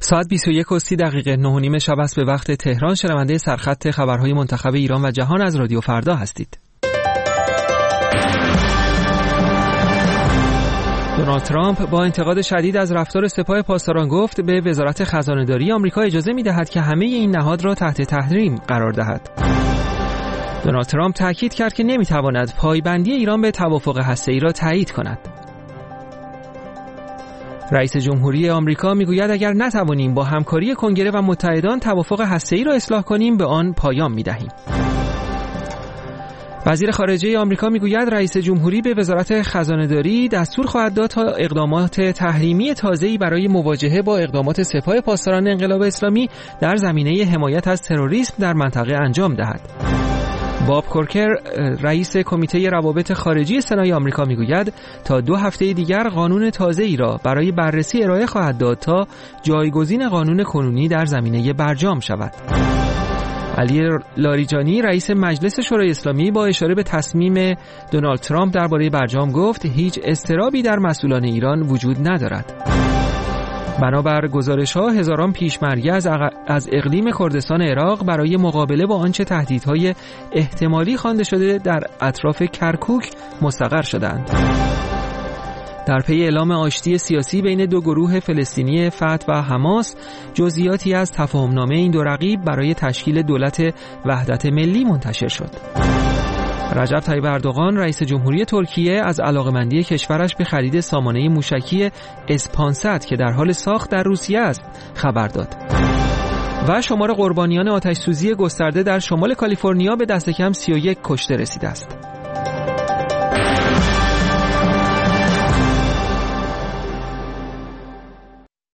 ساعت 21:30 9:30 شب است به وقت تهران. شنونده سرخط خبرهای منتخب ایران و جهان از رادیو فردا هستید. دونالد ترامپ با انتقاد شدید از رفتار سپاه پاسداران گفت به وزارت خزانه‌داری آمریکا اجازه می‌دهد که همه این نهاد را تحت تحریم قرار دهد. دونالد ترامپ تاکید کرد که نمی‌تواند پایبندی ایران به توافق هسته‌ای را تایید کند. رئیس جمهوری آمریکا میگوید اگر نتوانیم با همکاری کنگره و متحدان توافق هسته‌ای را اصلاح کنیم به آن پایان می‌دهیم. وزیر خارجه آمریکا میگوید رئیس جمهوری به وزارت خزانه‌داری دستور خواهد داد تا اقدامات تحریمی تازه‌ای برای مواجهه با اقدامات سپاه پاسداران انقلاب اسلامی در زمینه حمایت از تروریسم در منطقه انجام دهد. باب کورکر رئیس کمیته روابط خارجی سنای آمریکا میگوید تا 2 هفته دیگر قانون تازه‌ای را برای بررسی ارائه خواهد داد تا جایگزین قانون کنونی در زمینه برجام شود. علی لاریجانی رئیس مجلس شورای اسلامی با اشاره به تصمیم دونالد ترامپ درباره برجام گفت هیچ اضطرابی در مسئولان ایران وجود ندارد. بنابر گزارش‌ها هزاران پیشمرگه از اقلیم کردستان عراق برای مقابله با آنچه تهدیدهای احتمالی خوانده شده در اطراف کرکوک مستقر شدند. در پی اعلام آشتی سیاسی بین دو گروه فلسطینی فتح و حماس، جزئیاتی از تفاهمنامه این دو رقیب برای تشکیل دولت وحدت ملی منتشر شد. رجب طیب اردوغان رئیس جمهوری ترکیه از علاقه‌مندی کشورش به خرید سامانه موشکی S-500 که در حال ساخت در روسیه است خبر داد. و شمار قربانیان آتش‌سوزی گسترده در شمال کالیفرنیا به دست کم 31 کشته رسیده است.